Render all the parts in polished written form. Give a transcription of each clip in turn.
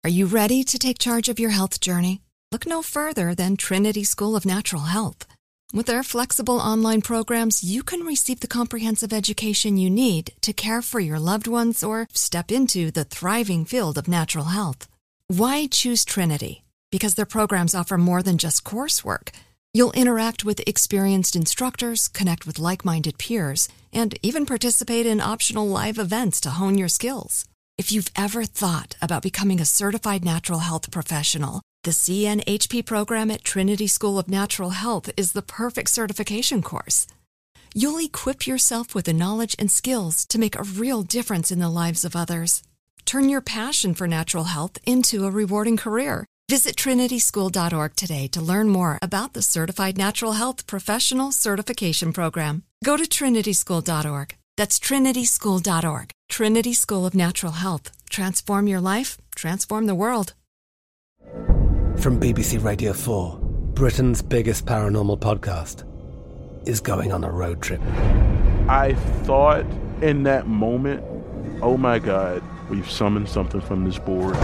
Are you ready to take charge of your health journey? Look no further than Trinity School of Natural Health. With their flexible online programs, you can receive the comprehensive education you need to care for your loved ones or step into the thriving field of natural health. Why choose Trinity? Because their programs offer more than just coursework. You'll interact with experienced instructors, connect with like-minded peers, and even participate in optional live events to hone your skills. If you've ever thought about becoming a certified natural health professional, the CNHP program at Trinity School of Natural Health is the perfect certification course. You'll equip yourself with the knowledge and skills to make a real difference in the lives of others. Turn your passion for natural health into a rewarding career. Visit trinityschool.org today to learn more about the Certified Natural Health Professional Certification Program. Go to trinityschool.org. That's trinityschool.org. Trinity School of Natural Health. Transform your life, transform the world. From BBC Radio 4, Britain's biggest paranormal podcast is going on a road trip. I thought in that moment, oh my God, we've summoned something from this board.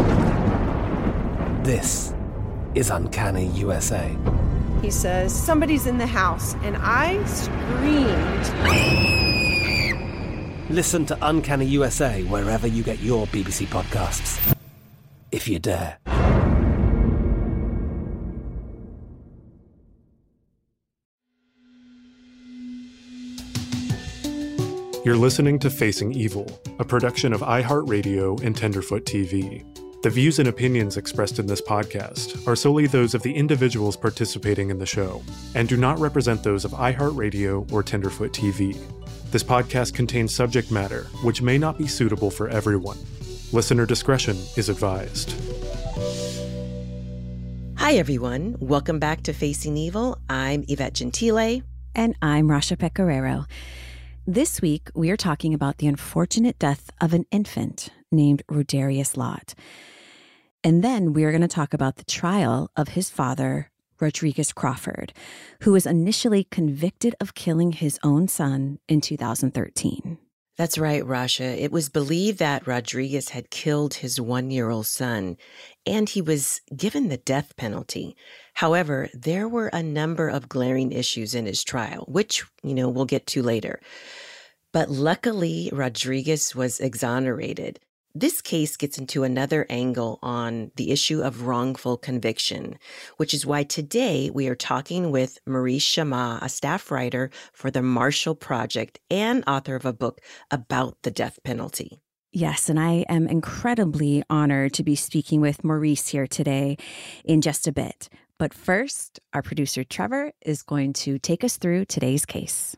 This is Uncanny USA. He says, somebody's in the house, and I screamed. Listen to Uncanny USA wherever you get your BBC podcasts, if you dare. You're listening to Facing Evil, a production of iHeartRadio and Tenderfoot TV. The views and opinions expressed in this podcast are solely those of the individuals participating in the show and do not represent those of iHeartRadio or Tenderfoot TV. This podcast contains subject matter which may not be suitable for everyone. Listener discretion is advised. Hi, everyone. Welcome back to Facing Evil. I'm Yvette Gentile. And I'm Rasha Pecoraro. This week, we are talking about the unfortunate death of an infant named Rodarius Lott. And then we are going to talk about the trial of his father, Rodriguez Crawford, who was initially convicted of killing his own son in 2013. That's right, Rasha. It was believed that Rodriguez had killed his 1-year-old son, and he was given the death penalty. However, there were a number of glaring issues in his trial, which, we'll get to later. But luckily, Rodriguez was exonerated. This case gets into another angle on the issue of wrongful conviction, which is why today we are talking with Maurice Chammah, a staff writer for the Marshall Project and author of a book about the death penalty. Yes, and I am incredibly honored to be speaking with Maurice here today in just a bit. But first, our producer Trevor is going to take us through today's case.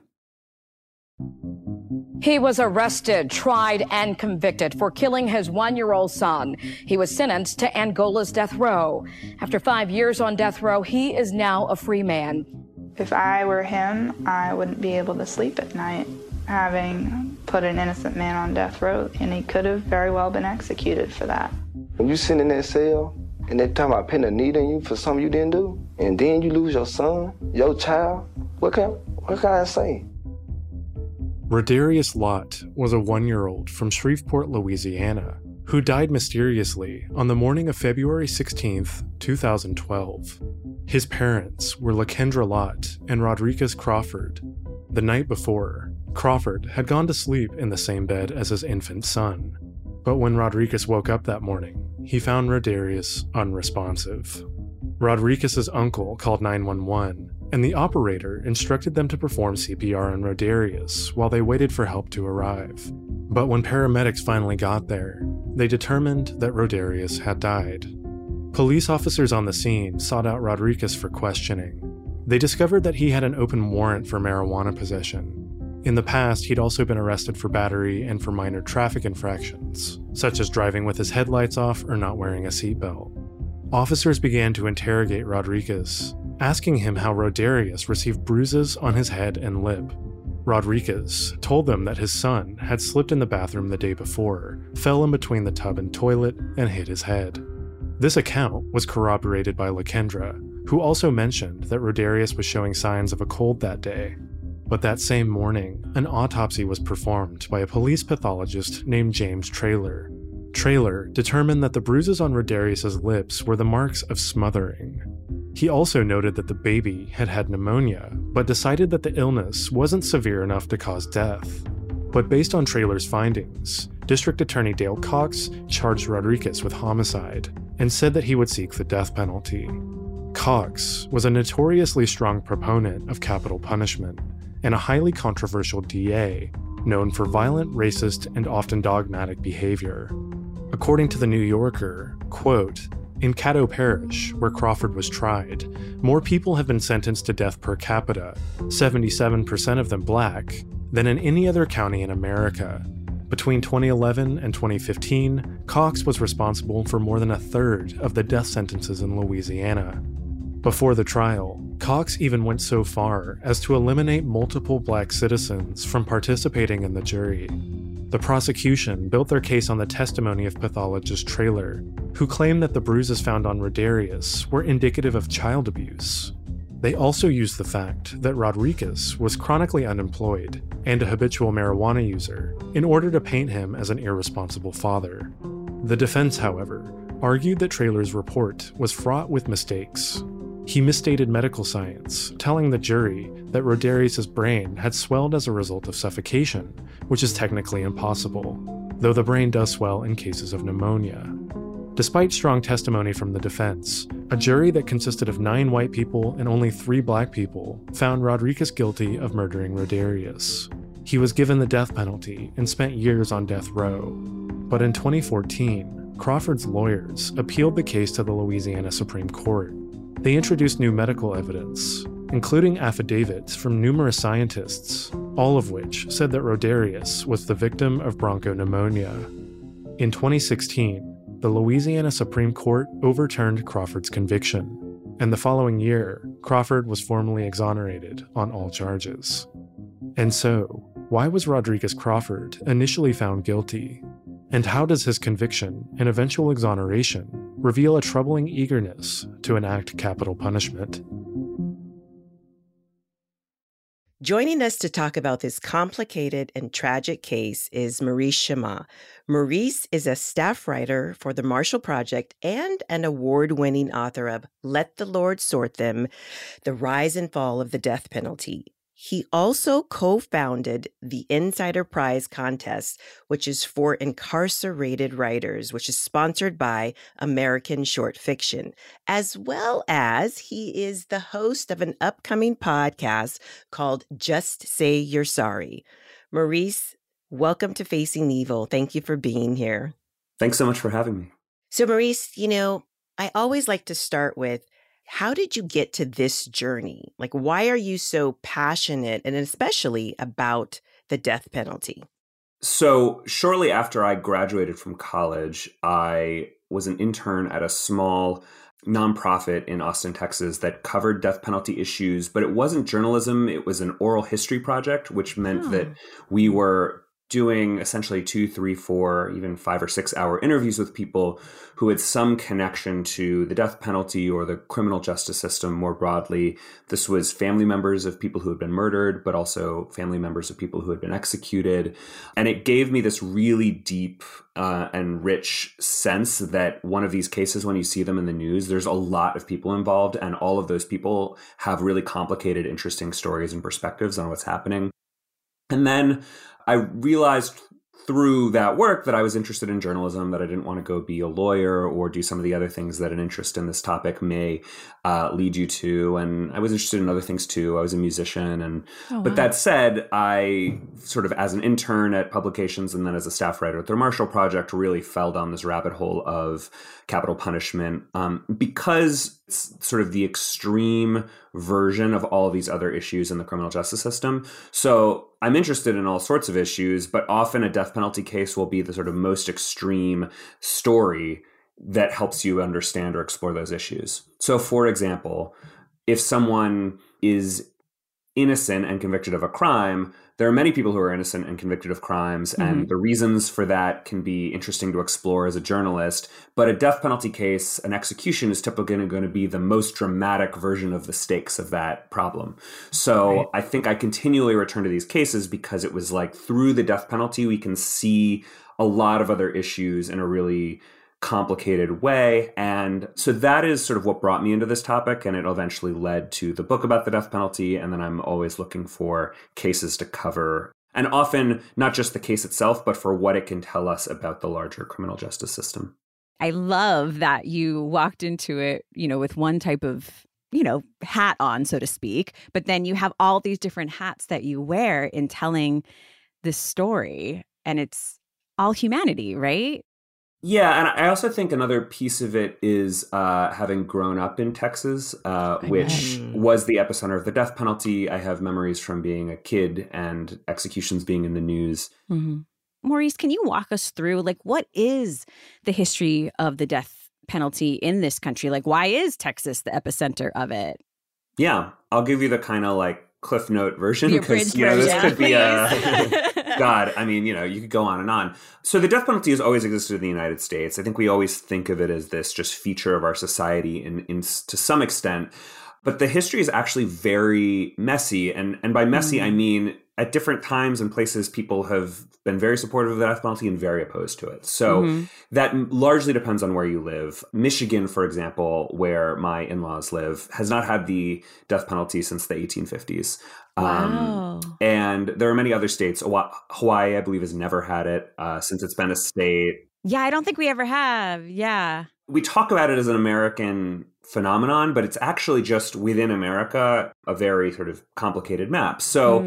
He was arrested, tried, and convicted for killing his 1-year-old son. He was sentenced to Angola's death row. After 5 years on death row, he is now a free man. If I were him, I wouldn't be able to sleep at night, having put an innocent man on death row, and he could have very well been executed for that. When you sit in that cell, and they're talking about putting a needle in you for something you didn't do, and then you lose your son, your child, what can I say? Rodarius Lott was a 1-year-old from Shreveport, Louisiana, who died mysteriously on the morning of February 16, 2012. His parents were Lakendra Lott and Rodriguez Crawford. The night before, Crawford had gone to sleep in the same bed as his infant son. But when Rodriguez woke up that morning, he found Rodarius unresponsive. Rodriguez's uncle called 911, and the operator instructed them to perform CPR on Rodarius while they waited for help to arrive. But when paramedics finally got there, they determined that Rodarius had died. Police officers on the scene sought out Rodriguez for questioning. They discovered that he had an open warrant for marijuana possession. In the past, he'd also been arrested for battery and for minor traffic infractions, such as driving with his headlights off or not wearing a seatbelt. Officers began to interrogate Rodriguez, asking him how Rodarius received bruises on his head and lip. Rodriguez told them that his son had slipped in the bathroom the day before, fell in between the tub and toilet, and hit his head. This account was corroborated by Lakendra, who also mentioned that Rodarius was showing signs of a cold that day. But that same morning, an autopsy was performed by a police pathologist named James Traylor. Traylor determined that the bruises on Rodarius's lips were the marks of smothering. He also noted that the baby had had pneumonia, but decided that the illness wasn't severe enough to cause death. But based on Traylor's findings, District Attorney Dale Cox charged Rodriguez with homicide and said that he would seek the death penalty. Cox was a notoriously strong proponent of capital punishment and a highly controversial DA known for violent, racist, and often dogmatic behavior. According to The New Yorker, quote, "In Caddo Parish, where Crawford was tried, more people have been sentenced to death per capita, 77% of them black, than in any other county in America. Between 2011 and 2015, Cox was responsible for more than a third of the death sentences in Louisiana." Before the trial, Cox even went so far as to eliminate multiple black citizens from participating in the jury. The prosecution built their case on the testimony of pathologist Traylor, who claimed that the bruises found on Rodarius were indicative of child abuse. They also used the fact that Rodriguez was chronically unemployed and a habitual marijuana user in order to paint him as an irresponsible father. The defense, however, argued that Traylor's report was fraught with mistakes. He misstated medical science, telling the jury that Rodarius's brain had swelled as a result of suffocation, which is technically impossible, though the brain does swell in cases of pneumonia. Despite strong testimony from the defense, a jury that consisted of 9 white people and only 3 black people found Rodriguez guilty of murdering Rodarius. He was given the death penalty and spent years on death row. But in 2014, Crawford's lawyers appealed the case to the Louisiana Supreme Court. They introduced new medical evidence, including affidavits from numerous scientists, all of which said that Rodarius was the victim of bronchopneumonia. In 2016, the Louisiana Supreme Court overturned Crawford's conviction, and the following year, Crawford was formally exonerated on all charges. And so, why was Rodriguez Crawford initially found guilty? And how does his conviction and eventual exoneration reveal a troubling eagerness to enact capital punishment? Joining us to talk about this complicated and tragic case is Maurice Chammah. Maurice is a staff writer for the Marshall Project and an award-winning author of Let the Lord Sort Them, The Rise and Fall of the Death Penalty. He also co-founded the Insider Prize contest, which is for incarcerated writers, which is sponsored by American Short Fiction, as well as he is the host of an upcoming podcast called Just Say You're Sorry. Maurice, welcome to Facing Evil. Thank you for being here. Thanks so much for having me. So Maurice, I always like to start with, how did you get to this journey? Like, why are you so passionate and especially about the death penalty? So shortly after I graduated from college, I was an intern at a small nonprofit in Austin, Texas that covered death penalty issues, but it wasn't journalism. It was an oral history project, which meant that we were doing essentially 2, 3, 4, even 5 or 6 hour interviews with people who had some connection to the death penalty or the criminal justice system more broadly. This was family members of people who had been murdered, but also family members of people who had been executed. And it gave me this really deep and rich sense that one of these cases, when you see them in the news, there's a lot of people involved, and all of those people have really complicated, interesting stories and perspectives on what's happening. And then I realized through that work that I was interested in journalism, that I didn't want to go be a lawyer or do some of the other things that an interest in this topic may lead you to. And I was interested in other things too. I was a musician. But that said, I sort of, as an intern at publications and then as a staff writer at the Marshall Project, really fell down this rabbit hole of capital punishment because it's sort of the extreme version of all of these other issues in the criminal justice system. So I'm interested in all sorts of issues, but often a death penalty case will be the sort of most extreme story that helps you understand or explore those issues. So for example, if someone is innocent and convicted of a crime, there are many people who are innocent and convicted of crimes, and the reasons for that can be interesting to explore as a journalist. But a death penalty case, an execution, is typically going to be the most dramatic version of the stakes of that problem. So I think I continually return to these cases because it was like through the death penalty, we can see a lot of other issues in a really complicated way. And so that is sort of what brought me into this topic, and it eventually led to the book about the death penalty. And then I'm always looking for cases to cover, and often not just the case itself, but for what it can tell us about the larger criminal justice system. I love that you walked into it, with one type of, hat on, so to speak, but then you have all these different hats that you wear in telling this story, and it's all humanity, right? Yeah, and I also think another piece of it is having grown up in Texas, which was the epicenter of the death penalty. I have memories from being a kid and executions being in the news. Mm-hmm. Maurice, can you walk us through, what is the history of the death penalty in this country? Why is Texas the epicenter of it? Yeah, I'll give you the kind of Cliff Note version, because version, this could be God, I mean, you could go on and on. So the death penalty has always existed in the United States. I think we always think of it as this just feature of our society in to some extent. But the history is actually very messy. And by messy, I mean at different times and places, people have been very supportive of the death penalty and very opposed to it. So that largely depends on where you live. Michigan, for example, where my in-laws live, has not had the death penalty since the 1850s. Wow. And there are many other states. Hawaii, I believe, has never had it since it's been a state. Yeah, I don't think we ever have. Yeah. We talk about it as an American phenomenon, but it's actually just within America, a very sort of complicated map. So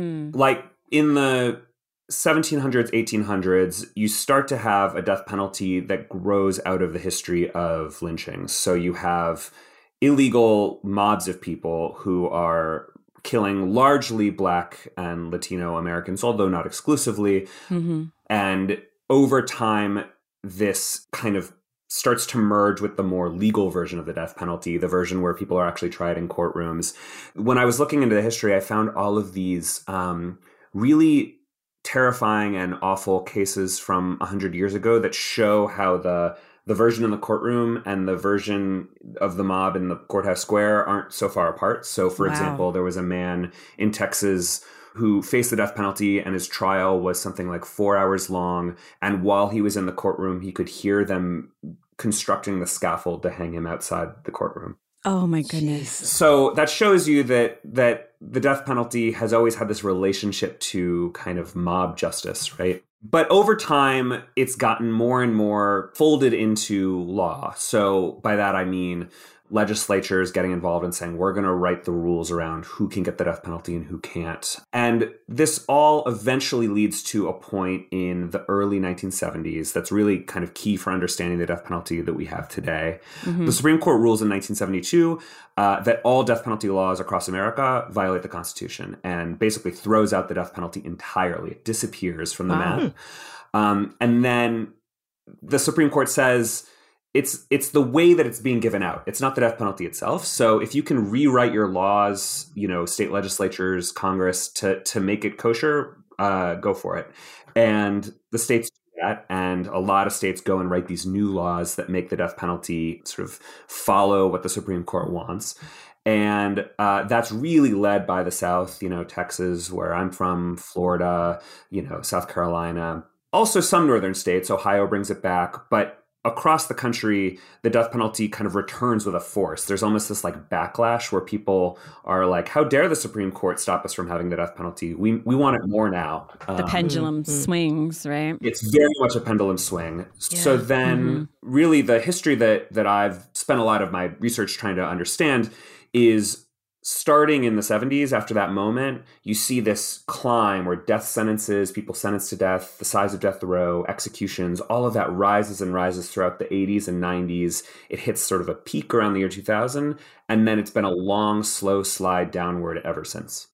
in the 1700s, 1800s, you start to have a death penalty that grows out of the history of lynchings. So you have illegal mobs of people who are killing largely Black and Latino Americans, although not exclusively. And over time, this kind of starts to merge with the more legal version of the death penalty, the version where people are actually tried in courtrooms. When I was looking into the history, I found all of these really terrifying and awful cases from 100 years ago that show how the version in the courtroom and the version of the mob in the courthouse square aren't so far apart. So, for example, there was a man in Texas who faced the death penalty, and his trial was something like 4 hours long. And while he was in the courtroom, he could hear them constructing the scaffold to hang him outside the courtroom. Oh, my goodness. So that shows you that the death penalty has always had this relationship to kind of mob justice, right? But over time, it's gotten more and more folded into law. So by that, I mean legislatures getting involved and saying, we're going to write the rules around who can get the death penalty and who can't. And this all eventually leads to a point in the early 1970s that's really kind of key for understanding the death penalty that we have today. The Supreme Court rules in 1972 that all death penalty laws across America violate the Constitution, and basically throws out the death penalty entirely. It disappears from the map. And then the Supreme Court says, it's the way that it's being given out. It's not the death penalty itself. So if you can rewrite your laws, state legislatures, Congress, to make it kosher, go for it. And the states do that, and a lot of states go and write these new laws that make the death penalty sort of follow what the Supreme Court wants. And that's really led by the South, Texas, where I'm from, Florida, South Carolina, also some northern states. Ohio brings it back, but across the country, the death penalty kind of returns with a force. There's almost this backlash where people are like, how dare the Supreme Court stop us from having the death penalty? We want it more now. The pendulum swings, right? It's very much a pendulum swing. Yeah. So then really the history that I've spent a lot of my research trying to understand is starting in the 70s. After that moment, you see this climb where death sentences, people sentenced to death, the size of death row, executions, all of that rises and rises throughout the 80s and 90s. It hits sort of a peak around the year 2000, and then it's been a long, slow slide downward ever since.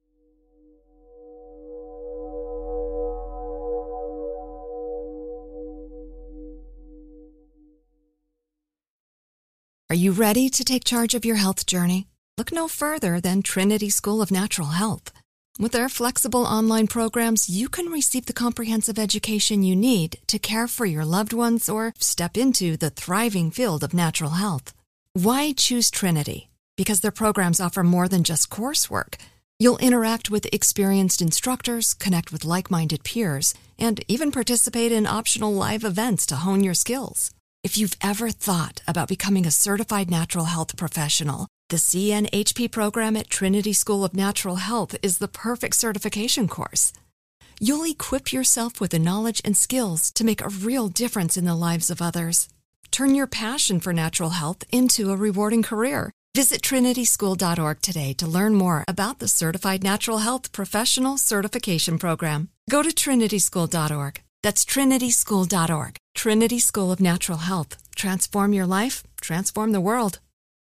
Are you ready to take charge of your health journey? Look no further than Trinity School of Natural Health. With their flexible online programs, you can receive the comprehensive education you need to care for your loved ones or step into the thriving field of natural health. Why choose Trinity? Because their programs offer more than just coursework. You'll interact with experienced instructors, connect with like-minded peers, and even participate in optional live events to hone your skills. If you've ever thought about becoming a certified natural health professional, the CNHP program at Trinity School of Natural Health is the perfect certification course. You'll equip yourself with the knowledge and skills to make a real difference in the lives of others. Turn your passion for natural health into a rewarding career. Visit trinityschool.org today to learn more about the Certified Natural Health Professional Certification Program. Go to trinityschool.org. That's trinityschool.org. Trinity School of Natural Health. Transform your life, transform the world.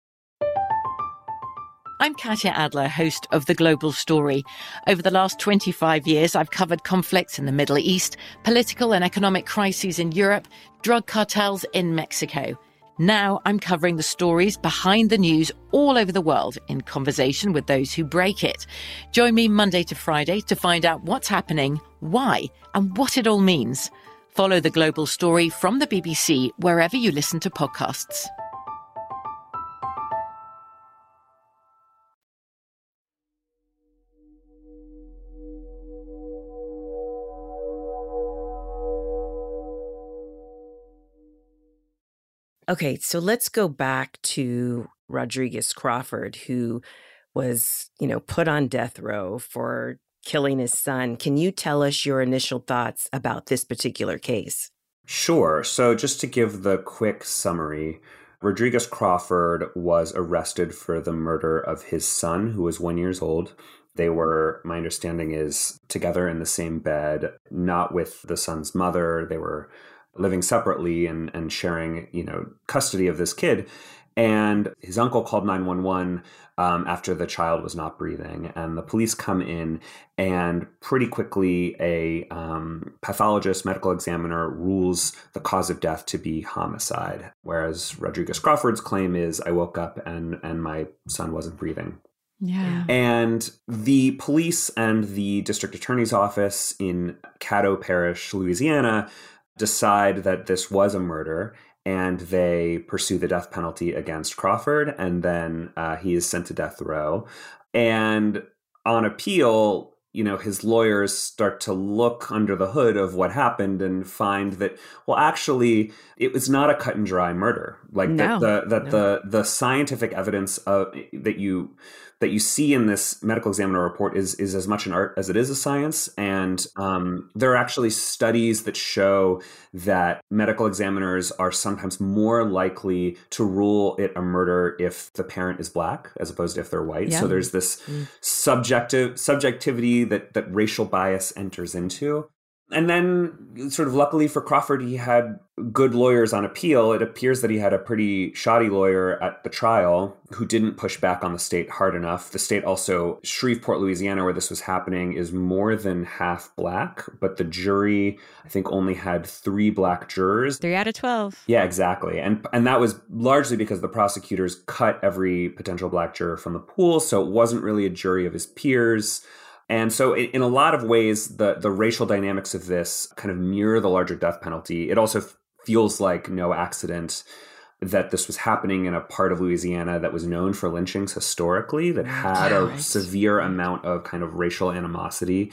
I'm Katya Adler, host of The Global Story. Over the last 25 years, I've covered conflicts in the Middle East, political and economic crises in Europe, drug cartels in Mexico. Now I'm covering the stories behind the news all over the world in conversation with those who break it. Join me Monday to Friday to find out what's happening, why, and what it all means. Follow The Global Story from the BBC wherever you listen to podcasts. Okay, so let's go back to Rodriguez Crawford, who was, put on death row for killing his son. Can you tell us your initial thoughts about this particular case? Sure. So just to give the quick summary, Rodriguez Crawford was arrested for the murder of his son, who was 1 year old. They were, my understanding is, together in the same bed, not with the son's mother. They were living separately and sharing, custody of this kid. And his uncle called 911 after the child was not breathing. And the police come in, and pretty quickly a pathologist, medical examiner, rules the cause of death to be homicide. Whereas Rodriguez Crawford's claim is, I woke up and my son wasn't breathing. Yeah. And the police and the district attorney's office in Caddo Parish, Louisiana, decide that this was a murder, and they pursue the death penalty against Crawford, and then he is sent to death row. And on appeal, his lawyers start to look under the hood of what happened and find that, well, actually, it was not a cut and dry murder. Like the scientific evidence that you see in this medical examiner report is as much an art as it is a science. And there are actually studies that show that medical examiners are sometimes more likely to rule it a murder if the parent is Black as opposed to if they're white. Yeah. So there's this subjectivity that racial bias enters into. And then, sort of luckily for Crawford, he had good lawyers on appeal. It appears that he had a pretty shoddy lawyer at the trial who didn't push back on the state hard enough. The state also, Shreveport, Louisiana, where this was happening, is more than half Black, but the jury, I think, only had 3 Black jurors. 3 out of 12. Yeah, exactly. And that was largely because the prosecutors cut every potential Black juror from the pool, so it wasn't really a jury of his peers. And so in a lot of ways, the racial dynamics of this kind of mirror the larger death penalty. It also feels like no accident that this was happening in a part of Louisiana that was known for lynchings historically, that had a severe amount of kind of racial animosity.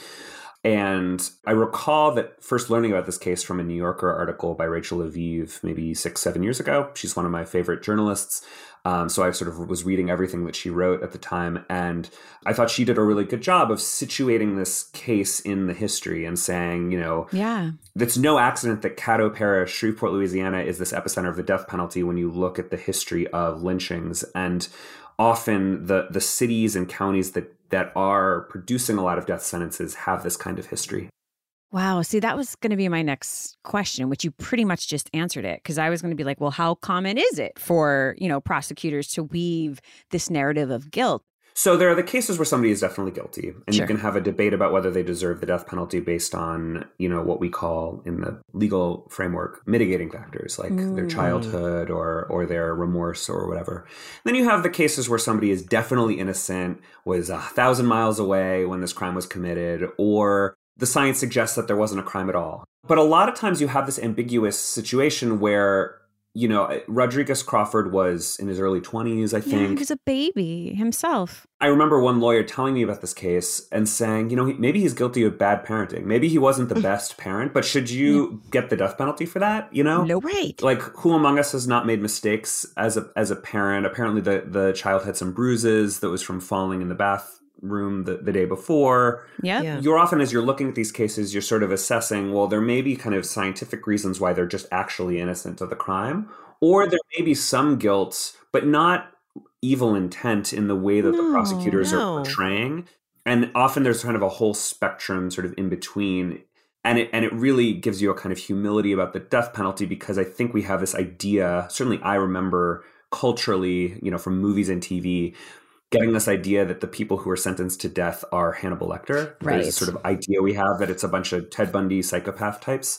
And I recall that first learning about this case from a New Yorker article by Rachel Aviv maybe 6-7 years ago. She's one of my favorite journalists. So I sort of was reading everything that she wrote at the time. And I thought she did a really good job of situating this case in the history and saying, it's no accident that Caddo Parish, Shreveport, Louisiana, is this epicenter of the death penalty when you look at the history of lynchings. And often the cities and counties that are producing a lot of death sentences have this kind of history. Wow. See, that was going to be my next question, which you pretty much just answered it, because I was going to be like, well, how common is it for, prosecutors to weave this narrative of guilt? So there are the cases where somebody is definitely guilty, and you can have a debate about whether they deserve the death penalty based on, what we call in the legal framework, mitigating factors like their childhood or their remorse or whatever. Then you have the cases where somebody is definitely innocent, was 1,000 miles away when this crime was committed, or the science suggests that there wasn't a crime at all. But a lot of times you have this ambiguous situation where Rodriguez Crawford was in his early 20s, I think. Yeah, he was a baby himself. I remember one lawyer telling me about this case and saying, maybe he's guilty of bad parenting. Maybe he wasn't the best parent, but should you get the death penalty for that? No, right. Like, who among us has not made mistakes as a parent? Apparently the child had some bruises that was from falling in the bathroom the day before. Yeah. You're often, as you're looking at these cases, you're sort of assessing, well, there may be kind of scientific reasons why they're just actually innocent of the crime, or there may be some guilt, but not evil intent in the way that the prosecutors are portraying. And often there's kind of a whole spectrum sort of in between. And it really gives you a kind of humility about the death penalty, because I think we have this idea, certainly I remember culturally, from movies and TV, getting this idea that the people who are sentenced to death are Hannibal Lecter. Right. There's a sort of idea we have that it's a bunch of Ted Bundy psychopath types.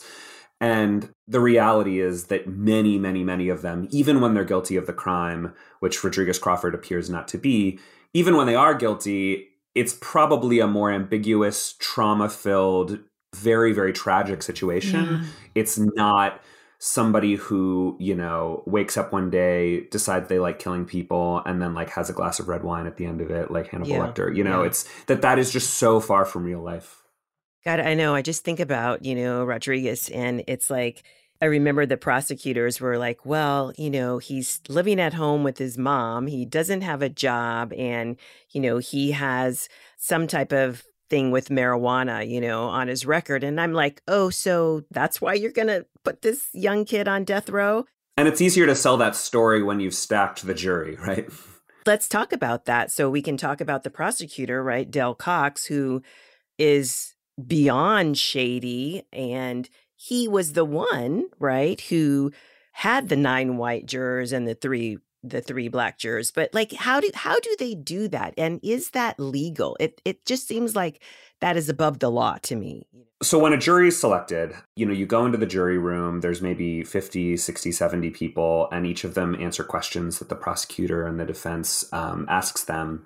And the reality is that many, many, many of them, even when they're guilty of the crime, which Rodriguez Crawford appears not to be, even when they are guilty, it's probably a more ambiguous, trauma-filled, very, very tragic situation. Yeah. It's not somebody who, wakes up one day, decides they like killing people, and then like has a glass of red wine at the end of it, like Hannibal Lecter. It's that is just so far from real life. God, I know. I just think about, Rodriguez, and it's like, I remember the prosecutors were like, well, he's living at home with his mom. He doesn't have a job, and, he has some type of thing with marijuana, on his record. And I'm like, oh, so that's why you're going to put this young kid on death row? And it's easier to sell that story when you've stacked the jury, right? Let's talk about that. So we can talk about the prosecutor, right? Del Cox, who is beyond shady, and he was the one, right, who had the 9 white jurors and the three black jurors. But like, how do they do that? And is that legal? It just seems like that is above the law to me. So when a jury is selected, you go into the jury room, there's maybe 50, 60, 70 people, and each of them answer questions that the prosecutor and the defense asks them.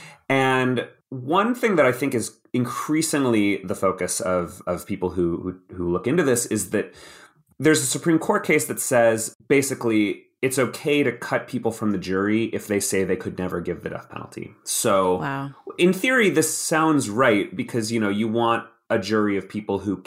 And one thing that I think is increasingly the focus of people who look into this is that there's a Supreme Court case that says basically it's okay to cut people from the jury if they say they could never give the death penalty. So in theory, this sounds right, because, you want a jury of people who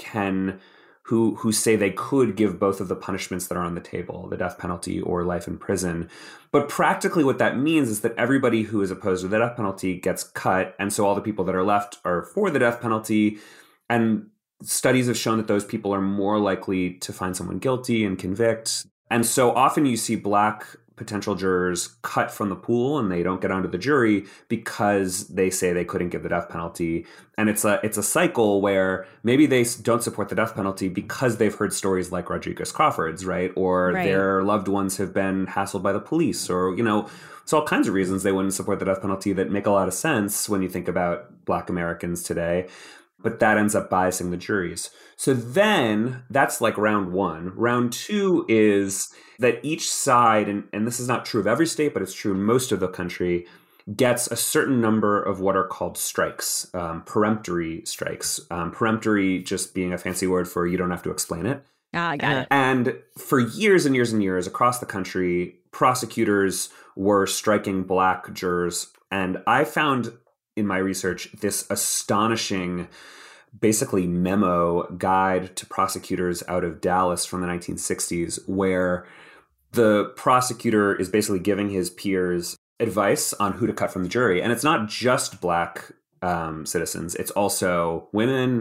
say they could give both of the punishments that are on the table, the death penalty or life in prison. But practically what that means is that everybody who is opposed to the death penalty gets cut. And so all the people that are left are for the death penalty. And studies have shown that those people are more likely to find someone guilty and convict. And so often you see black potential jurors cut from the pool and they don't get onto the jury because they say they couldn't give the death penalty. And it's a cycle where maybe they don't support the death penalty because they've heard stories like Rodriguez Crawford's, right? Or their loved ones have been hassled by the police, or, so all kinds of reasons they wouldn't support the death penalty that make a lot of sense when you think about Black Americans today. But that ends up biasing the juries. So then that's like round one. Round two is that each side, and this is not true of every state, but it's true in most of the country, gets a certain number of what are called strikes, peremptory strikes. Peremptory just being a fancy word for you don't have to explain it. I got it. And for years and years and years across the country, prosecutors were striking black jurors. And I found in my research this astonishing basically memo guide to prosecutors out of Dallas from the 1960s, where the prosecutor is basically giving his peers advice on who to cut from the jury. And it's not just black citizens. It's also women.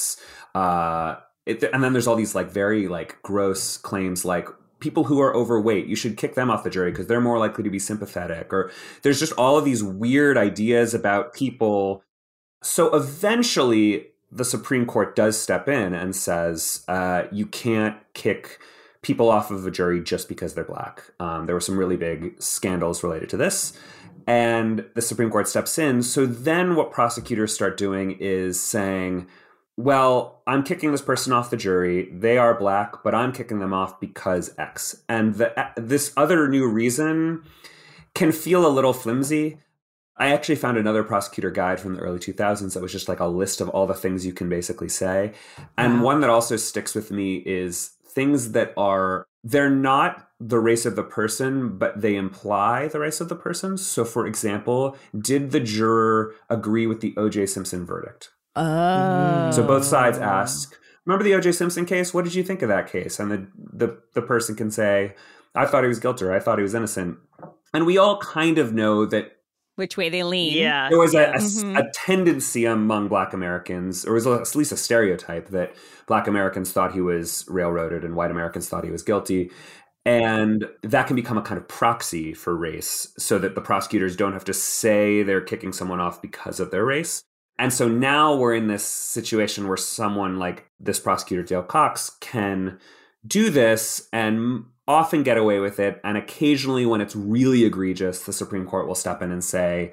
And then there's all these like very like gross claims like people who are overweight, you should kick them off the jury because they're more likely to be sympathetic. Or there's just all of these weird ideas about people. So eventually the Supreme Court does step in and says, you can't kick people off of a jury just because they're black. There were some really big scandals related to this. And the Supreme Court steps in. So then what prosecutors start doing is saying, well, I'm kicking this person off the jury. They are black, but I'm kicking them off because X. And this other new reason can feel a little flimsy. I actually found another prosecutor guide from the early 2000s that was just like a list of all the things you can basically say. And one that also sticks with me is things that are they're not the race of the person, but they imply the race of the person. So, for example, did the juror agree with the O.J. Simpson verdict? Oh. So both sides ask, remember the O.J. Simpson case? What did you think of that case? And the person can say, I thought he was guilty, or I thought he was innocent. And we all kind of know that which way they lean. Yeah. There was a tendency among Black Americans, or was at least a stereotype, that Black Americans thought he was railroaded and white Americans thought he was guilty. And that can become a kind of proxy for race, so that the prosecutors don't have to say they're kicking someone off because of their race. And so now we're in this situation where someone like this prosecutor, Dale Cox, can do this and often get away with it. And occasionally, when it's really egregious, the Supreme Court will step in and say,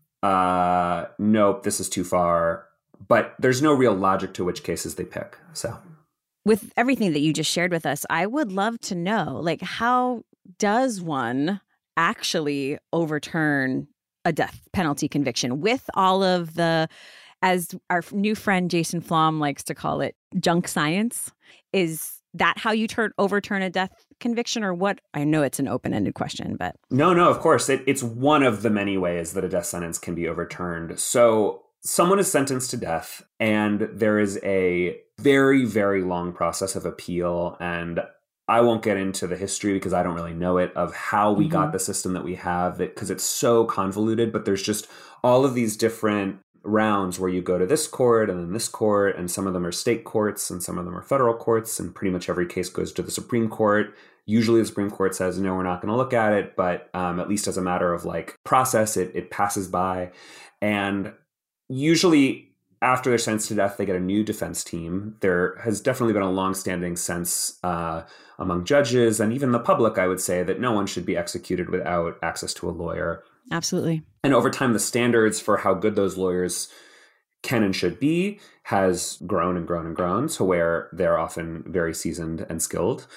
nope, this is too far. But there's no real logic to which cases they pick. So with everything that you just shared with us, I would love to know, like, how does one actually overturn a death penalty conviction with all of the, as our new friend Jason Flom likes to call it, junk science? Is that how you overturn a death conviction, or what? I know it's an open-ended question, but... No, of course. It's one of the many ways that a death sentence can be overturned. So someone is sentenced to death, and there is a very, very long process of appeal. And I won't get into the history because I don't really know it, of how we got the system that we have, because it's so convoluted. But there's just all of these different rounds where you go to this court and then this court, and some of them are state courts and some of them are federal courts, and pretty much every case goes to the Supreme Court. Usually the Supreme Court says, no, we're not going to look at it, but at least as a matter of like process, it passes by. And usually after they're sentenced to death, they get a new defense team. There has definitely been a longstanding sense among judges and even the public, I would say, that no one should be executed without access to a lawyer. Absolutely. And over time, the standards for how good those lawyers can and should be has grown and grown and grown to where they're often very seasoned and skilled.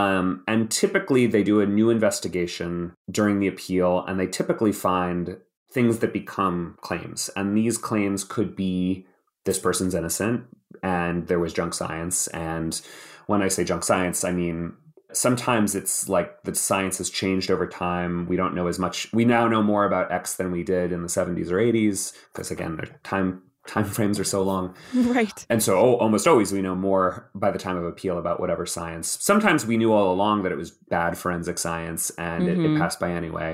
And typically they do a new investigation during the appeal, and they typically find things that become claims. And these claims could be, this person's innocent and there was junk science. And when I say junk science, I mean, sometimes it's like the science has changed over time. We don't know as much. We now know more about X than we did in the 70s or 80s, because again, their time frames are so long. Right. And so almost always we know more by the time of appeal about whatever science. Sometimes we knew all along that it was bad forensic science and it passed by anyway.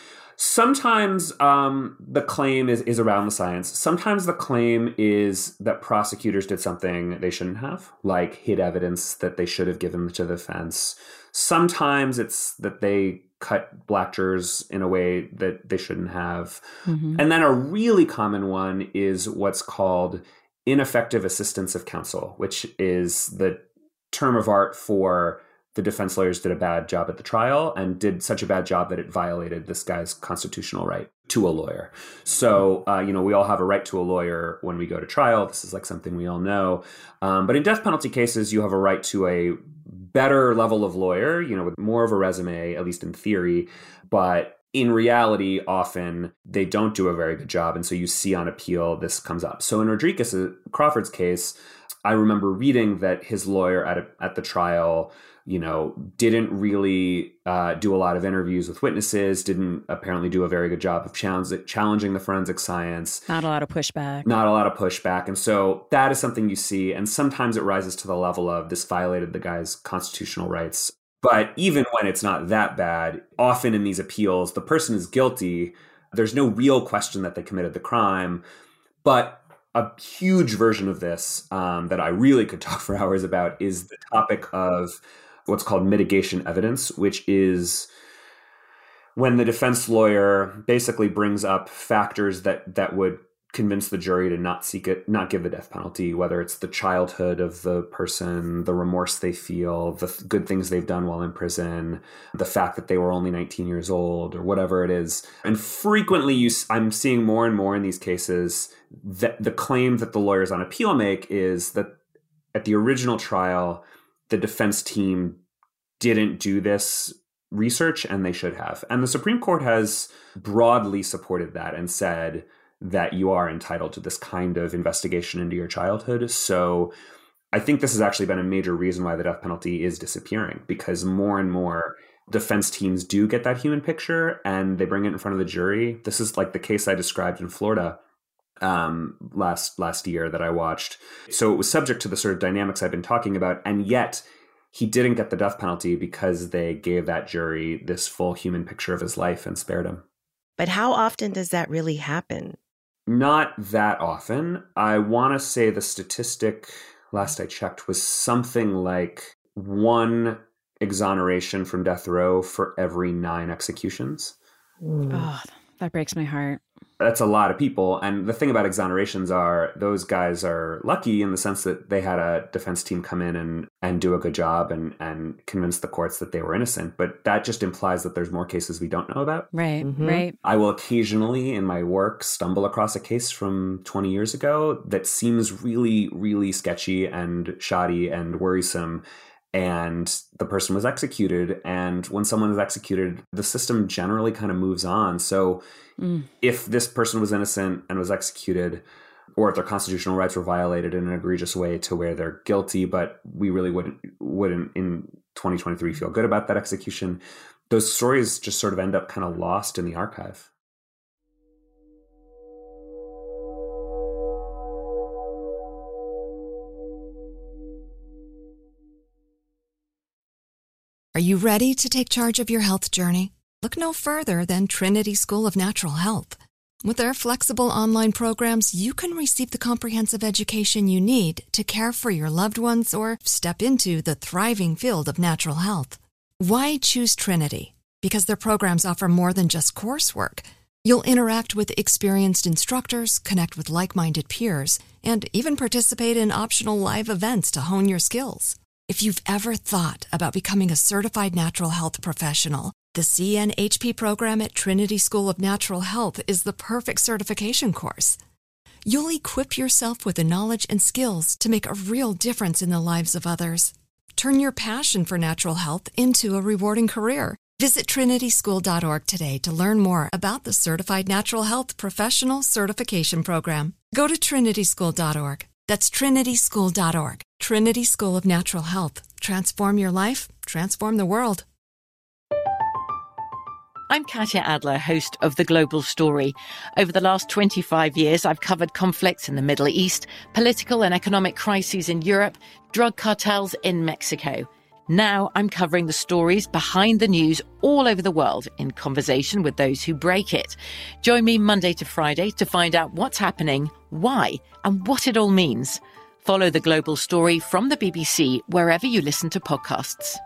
Sometimes the claim is around the science. Sometimes the claim is that prosecutors did something they shouldn't have, like hid evidence that they should have given to the defense. Sometimes it's that they cut black jurors in a way that they shouldn't have. And then a really common one is what's called ineffective assistance of counsel, which is the term of art for the defense lawyers did a bad job at the trial and did such a bad job that it violated this guy's constitutional right to a lawyer. So, we all have a right to a lawyer when we go to trial. This is like something we all know. But in death penalty cases, you have a right to a better level of lawyer, with more of a resume, at least in theory. But in reality, often they don't do a very good job. And so you see on appeal, this comes up. So in Rodriguez Crawford's case, I remember reading that his lawyer at the trial, didn't really do a lot of interviews with witnesses, didn't apparently do a very good job of challenging the forensic science. Not a lot of pushback. And so that is something you see. And sometimes it rises to the level of this violated the guy's constitutional rights. But even when it's not that bad, often in these appeals, the person is guilty. There's no real question that they committed the crime. But a huge version of this that I really could talk for hours about is the topic of what's called mitigation evidence, which is when the defense lawyer basically brings up factors that would convince the jury to not give the death penalty, whether it's the childhood of the person, the remorse they feel, the good things they've done while in prison, the fact that they were only 19 years old, or whatever it is. And frequently I'm seeing more and more in these cases that the claim that the lawyers on appeal make is that at the original trial, the defense team didn't do this research and they should have. And the Supreme Court has broadly supported that and said that you are entitled to this kind of investigation into your childhood. So I think this has actually been a major reason why the death penalty is disappearing, because more and more defense teams do get that human picture and they bring it in front of the jury. This is like the case I described in Florida last year that I watched. So it was subject to the sort of dynamics I've been talking about, and yet he didn't get the death penalty because they gave that jury this full human picture of his life and spared him. But how often does that really happen? Not that often. I want to say the statistic last I checked was something like 1 exoneration from death row for every 9 executions. Oh, that breaks my heart. That's a lot of people. And the thing about exonerations are those guys are lucky in the sense that they had a defense team come in and do a good job and convince the courts that they were innocent. But that just implies that there's more cases we don't know about. Right, right. I will occasionally in my work stumble across a case from 20 years ago that seems really, really sketchy and shoddy and worrisome. And the person was executed. And when someone is executed, the system generally kind of moves on. So if this person was innocent and was executed, or if their constitutional rights were violated in an egregious way to where they're guilty, but we really wouldn't in 2023 feel good about that execution, those stories just sort of end up kind of lost in the archive. Are you ready to take charge of your health journey? Look no further than Trinity School of Natural Health. With their flexible online programs, you can receive the comprehensive education you need to care for your loved ones or step into the thriving field of natural health. Why choose Trinity? Because their programs offer more than just coursework. You'll interact with experienced instructors, connect with like-minded peers, and even participate in optional live events to hone your skills. If you've ever thought about becoming a certified natural health professional, the CNHP program at Trinity School of Natural Health is the perfect certification course. You'll equip yourself with the knowledge and skills to make a real difference in the lives of others. Turn your passion for natural health into a rewarding career. Visit trinityschool.org today to learn more about the Certified Natural Health Professional Certification Program. Go to trinityschool.org. That's trinityschool.org. Trinity School of Natural Health. Transform your life, transform the world. I'm Katya Adler, host of The Global Story. Over the last 25 years, I've covered conflicts in the Middle East, political and economic crises in Europe, drug cartels in Mexico. Now I'm covering the stories behind the news all over the world in conversation with those who break it. Join me Monday to Friday to find out what's happening, why, and what it all means. Follow The Global Story from the BBC wherever you listen to podcasts.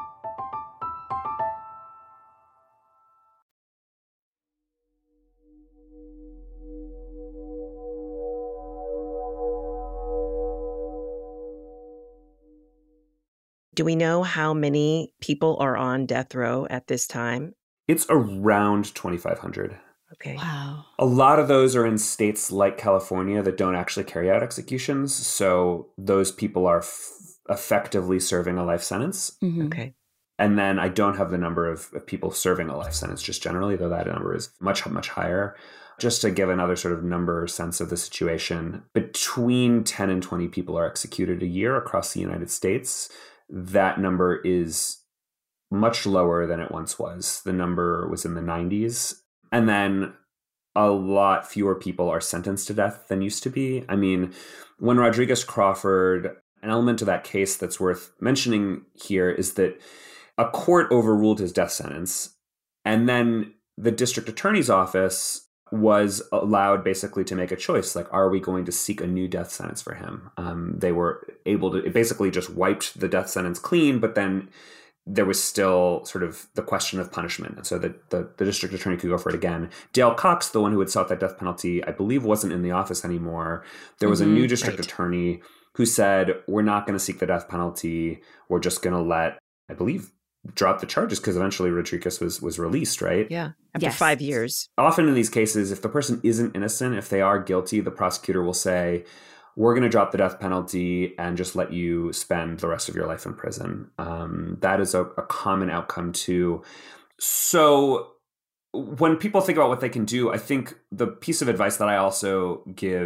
Do we know how many people are on death row at this time? It's around 2,500. Okay. Wow. A lot of those are in states like California that don't actually carry out executions. So those people are effectively serving a life sentence. Mm-hmm. Okay. And then I don't have the number of people serving a life sentence just generally, though that number is much, much higher. Just to give another sort of number sense of the situation, between 10 and 20 people are executed a year across the United States. That number is much lower than it once was. The number was in the 90s. And then a lot fewer people are sentenced to death than used to be. I mean, when Rodriguez Crawford, an element of that case that's worth mentioning here is that a court overruled his death sentence, and then the district attorney's office was allowed basically to make a choice, like, are we going to seek a new death sentence for him? They were able to, it basically just wiped the death sentence clean, but then there was still sort of the question of punishment. And so the district attorney could go for it again. Dale Cox, the one who had sought that death penalty, I believe wasn't in the office anymore. There was a new district attorney who said, we're not going to seek the death penalty. We're just going to let, I believe, drop the charges, because eventually Rodriguez was released, right? Yeah, after 5 years. Often in these cases, if the person isn't innocent, if they are guilty, the prosecutor will say, we're going to drop the death penalty and just let you spend the rest of your life in prison. That is a common outcome too. So when people think about what they can do, I think the piece of advice that I also give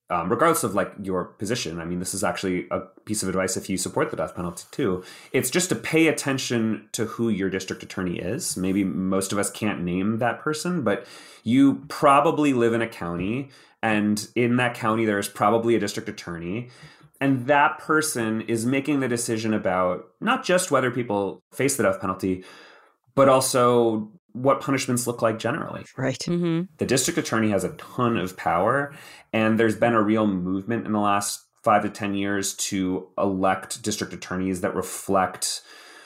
regardless of like your position. I mean, this is actually a piece of advice if you support the death penalty too. It's just to pay attention to who your district attorney is. Maybe most of us can't name that person, but you probably live in a county, and in that county, there's probably a district attorney. And that person is making the decision about not just whether people face the death penalty, but also what punishments look like generally. Right. Mm-hmm. The district attorney has a ton of power, and there's been a real movement in the last 5 to 10 years to elect district attorneys that reflect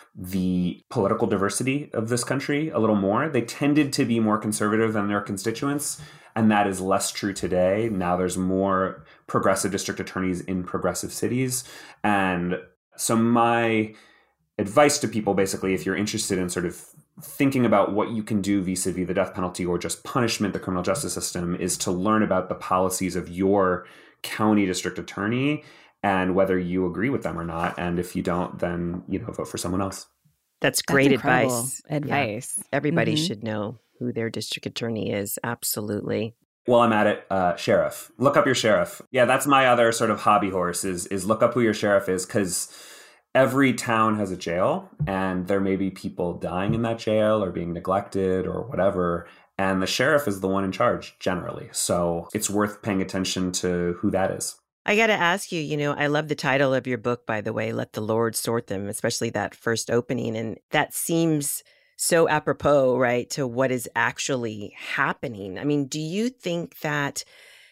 the political diversity of this country a little more. They tended to be more conservative than their constituents, and that is less true today. Now there's more progressive district attorneys in progressive cities. And so my advice to people, basically, if you're interested in sort of thinking about what you can do vis-a-vis the death penalty or just punishment, the criminal justice system, is to learn about the policies of your county district attorney and whether you agree with them or not. And if you don't, then, vote for someone else. That's great advice. Yeah. Everybody should know who their district attorney is. Absolutely. Well, I'm at it. Sheriff. Look up your sheriff. Yeah, that's my other sort of hobby horse is look up who your sheriff is, because every town has a jail, and there may be people dying in that jail or being neglected or whatever. And the sheriff is the one in charge generally. So it's worth paying attention to who that is. I got to ask you, I love the title of your book, by the way, Let the Lord Sort Them, especially that first opening. And that seems so apropos, right, to what is actually happening. I mean, do you think that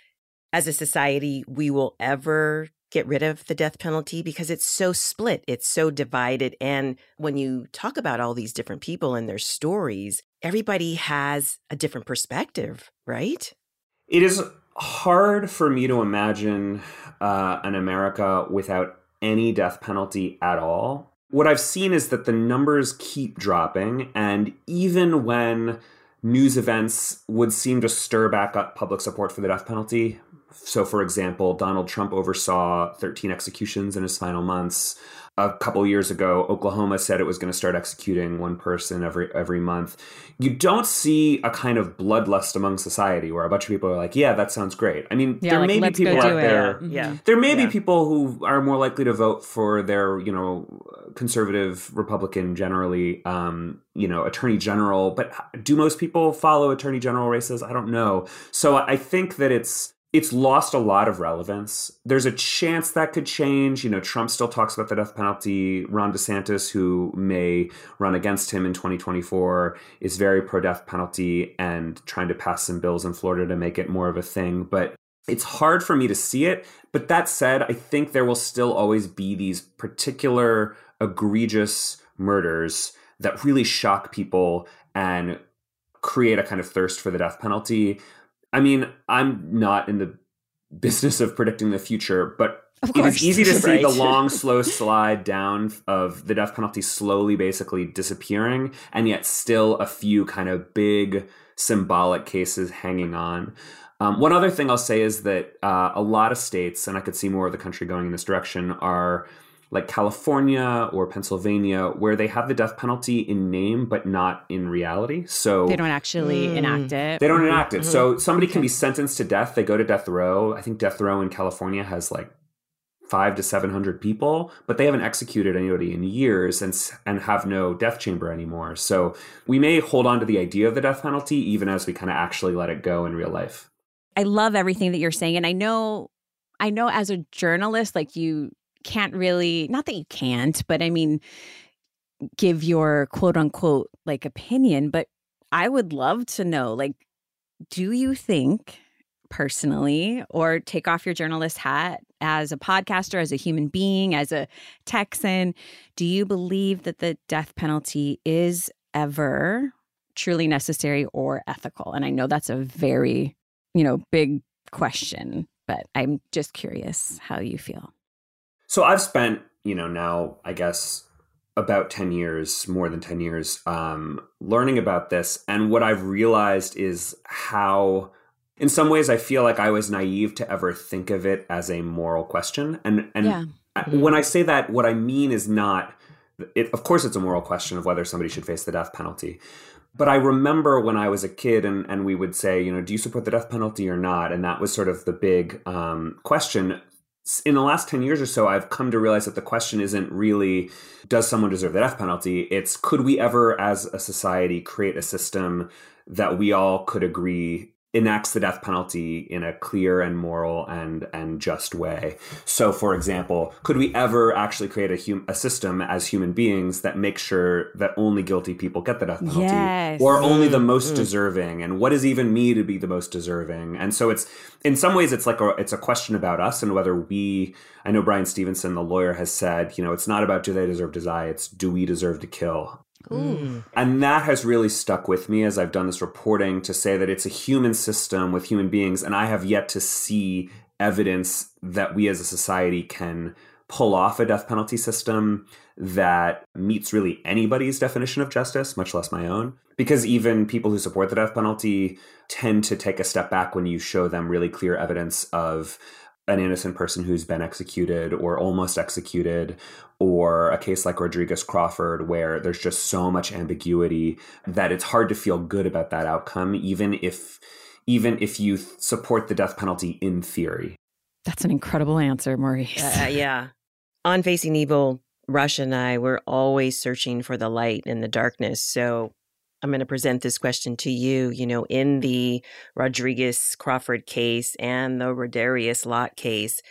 as a society, we will ever get rid of the death penalty? Because it's so split, it's so divided. And when you talk about all these different people and their stories, everybody has a different perspective, right? It is hard for me to imagine an America without any death penalty at all. What I've seen is that the numbers keep dropping, and even when news events would seem to stir back up public support for the death penalty. So, for example, Donald Trump oversaw 13 executions in his final months. A couple years ago, Oklahoma said it was going to start executing one person every month. You don't see a kind of bloodlust among society where a bunch of people are like, yeah, that sounds great. I mean, there may be people out there. Yeah. There may be people who are more likely to vote for their, conservative Republican generally, attorney general. But do most people follow attorney general races? I don't know. So I think that it's lost a lot of relevance. There's a chance that could change. Trump still talks about the death penalty. Ron DeSantis, who may run against him in 2024, is very pro-death penalty and trying to pass some bills in Florida to make it more of a thing. But it's hard for me to see it. But that said, I think there will still always be these particular egregious murders that really shock people and create a kind of thirst for the death penalty. I mean, I'm not in the business of predicting the future, but it is easy to see the long, slow slide down of the death penalty slowly basically disappearing, and yet still a few kind of big symbolic cases hanging on. One other thing I'll say is that a lot of states, and I could see more of the country going in this direction, are like California or Pennsylvania, where they have the death penalty in name, but not in reality. So they don't actually enact it. They don't enact it. So somebody can be sentenced to death. They go to death row. I think death row in California has like 500 to 700 people, but they haven't executed anybody in years and have no death chamber anymore. So we may hold on to the idea of the death penalty even as we kind of actually let it go in real life. I love everything that you're saying. And I know as a journalist, like you can't really, not that you can't, but I mean, give your quote unquote like opinion. But I would love to know, like, do you think personally, or take off your journalist hat as a podcaster, as a human being, as a Texan, do you believe that the death penalty is ever truly necessary or ethical? And I know that's a very, big question, but I'm just curious how you feel. So I've spent, now, I guess, about 10 years, more than 10 years, learning about this. And what I've realized is how, in some ways, I feel like I was naive to ever think of it as a moral question. And when I say that, what I mean is not, of course, it's a moral question of whether somebody should face the death penalty. But I remember when I was a kid and we would say, do you support the death penalty or not? And that was sort of the big question. In the last 10 years or so, I've come to realize that the question isn't really, does someone deserve the death penalty? It's, could we ever, as a society, create a system that we all could agree enacts the death penalty in a clear and moral and just way? So, for example, could we ever actually create a system as human beings that makes sure that only guilty people get the death penalty? Yes. Or only the most deserving? And what does even mean to be the most deserving? And so it's, in some ways, it's like it's a question about us and whether I know Brian Stevenson, the lawyer, has said, it's not about do they deserve to die, it's do we deserve to kill? Ooh. And that has really stuck with me as I've done this reporting, to say that it's a human system with human beings, and I have yet to see evidence that we as a society can pull off a death penalty system that meets really anybody's definition of justice, much less my own. Because even people who support the death penalty tend to take a step back when you show them really clear evidence of an innocent person who's been executed or almost executed, or a case like Rodriguez Crawford, where there's just so much ambiguity that it's hard to feel good about that outcome, even if you support the death penalty in theory. That's an incredible answer, Maurice. Yeah. On Facing Evil, Rush and I were always searching for the light in the darkness. So I'm going to present this question to you. In the Rodriguez Crawford case and the Rodarius Lott case,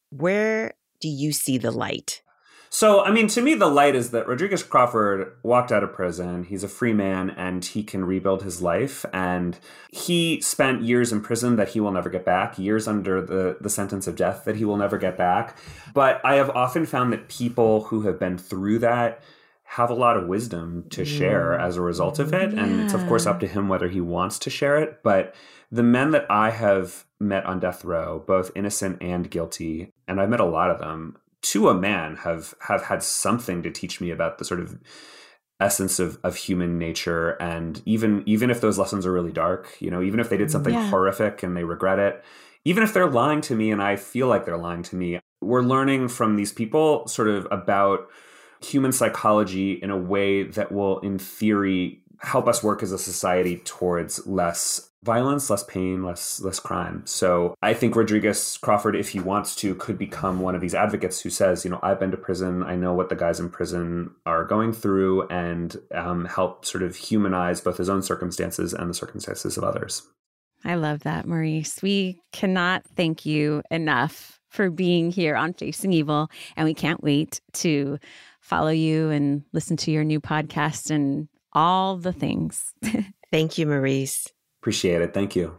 where do you see the light? So, to me, the light is that Rodriguez Crawford walked out of prison. He's a free man and he can rebuild his life. And he spent years in prison that he will never get back, years under the sentence of death that he will never get back. But I have often found that people who have been through that have a lot of wisdom to share as a result of it. And it's, of course, up to him whether he wants to share it. But the men that I have met on death row, both innocent and guilty, and I've met a lot of them, to a man have had something to teach me about the sort of essence of human nature. And even if those lessons are really dark, even if they did something horrific and they regret it, even if they're lying to me and I feel like they're lying to me, we're learning from these people sort of about human psychology in a way that will, in theory, help us work as a society towards less violence, less pain, less crime. So I think Rodriguez Crawford, if he wants to, could become one of these advocates who says, I've been to prison, I know what the guys in prison are going through, and help sort of humanize both his own circumstances and the circumstances of others. I love that, Maurice. We cannot thank you enough for being here on Facing Evil, and we can't wait to follow you and listen to your new podcast and all the things. Thank you, Maurice. Appreciate it. Thank you.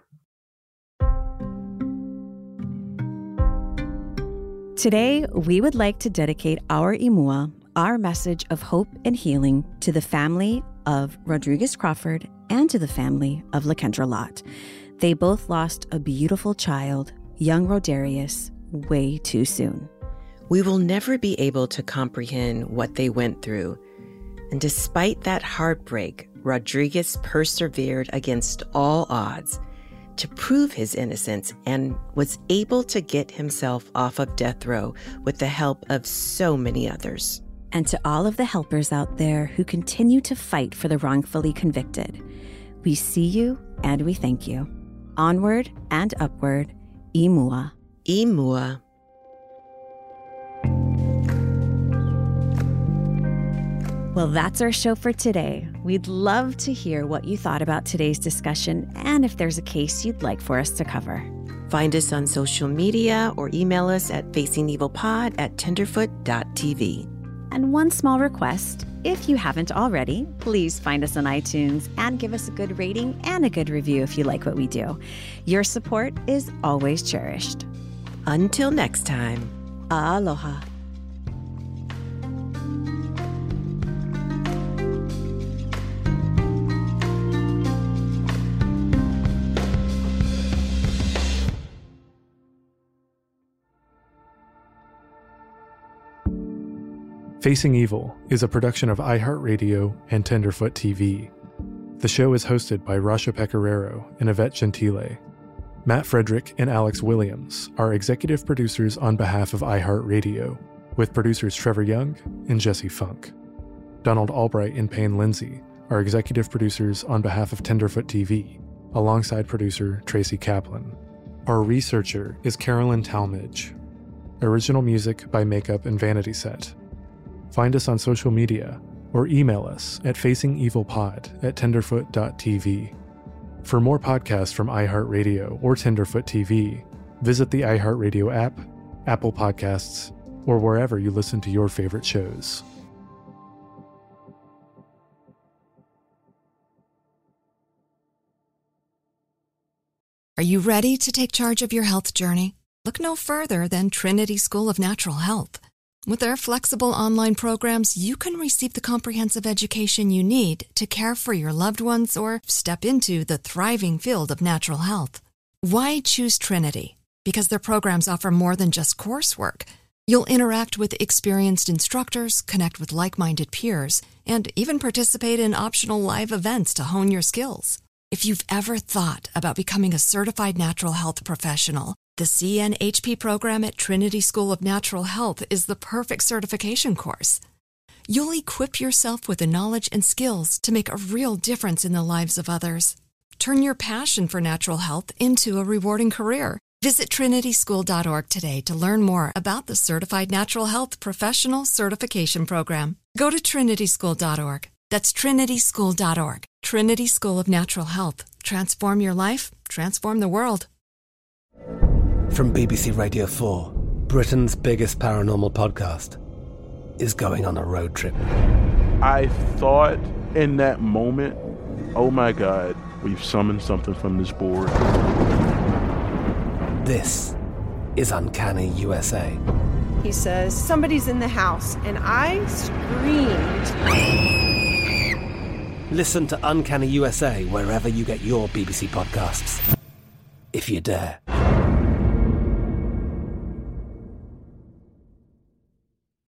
Today, we would like to dedicate our Imua, our message of hope and healing, to the family of Rodriguez Crawford and to the family of Lakendra Lott. They both lost a beautiful child, young Rodarius, way too soon. We will never be able to comprehend what they went through. And despite that heartbreak, Rodriguez persevered against all odds to prove his innocence and was able to get himself off of death row with the help of so many others. And to all of the helpers out there who continue to fight for the wrongfully convicted, we see you and we thank you. Onward and upward, Imua. Imua. Well, that's our show for today. We'd love to hear what you thought about today's discussion and if there's a case you'd like for us to cover. Find us on social media or email us at facingevilpod@tenderfoot.tv. And one small request, if you haven't already, please find us on iTunes and give us a good rating and a good review if you like what we do. Your support is always cherished. Until next time, aloha. Facing Evil is a production of iHeartRadio and Tenderfoot TV. The show is hosted by Rasha Pecoraro and Yvette Gentile. Matt Frederick and Alex Williams are executive producers on behalf of iHeartRadio, with producers Trevor Young and Jesse Funk. Donald Albright and Payne Lindsay are executive producers on behalf of Tenderfoot TV, alongside producer Tracy Kaplan. Our researcher is Carolyn Talmadge. Original music by Makeup and Vanity Set. Find us on social media or email us at facingevilpod@tenderfoot.tv. For more podcasts from iHeartRadio or Tenderfoot TV, visit the iHeartRadio app, Apple Podcasts, or wherever you listen to your favorite shows. Are you ready to take charge of your health journey? Look no further than Trinity School of Natural Health. With their flexible online programs, you can receive the comprehensive education you need to care for your loved ones or step into the thriving field of natural health. Why choose Trinity? Because their programs offer more than just coursework. You'll interact with experienced instructors, connect with like-minded peers, and even participate in optional live events to hone your skills. If you've ever thought about becoming a certified natural health professional, the CNHP program at Trinity School of Natural Health is the perfect certification course. You'll equip yourself with the knowledge and skills to make a real difference in the lives of others. Turn your passion for natural health into a rewarding career. Visit trinityschool.org today to learn more about the Certified Natural Health Professional Certification Program. Go to trinityschool.org. That's trinityschool.org. Trinity School of Natural Health. Transform your life, transform the world. From BBC Radio 4, Britain's biggest paranormal podcast is going on a road trip. I thought in that moment, oh my God, we've summoned something from this board. This is Uncanny USA. He says, somebody's in the house, and I screamed. Listen to Uncanny USA wherever you get your BBC podcasts, if you dare.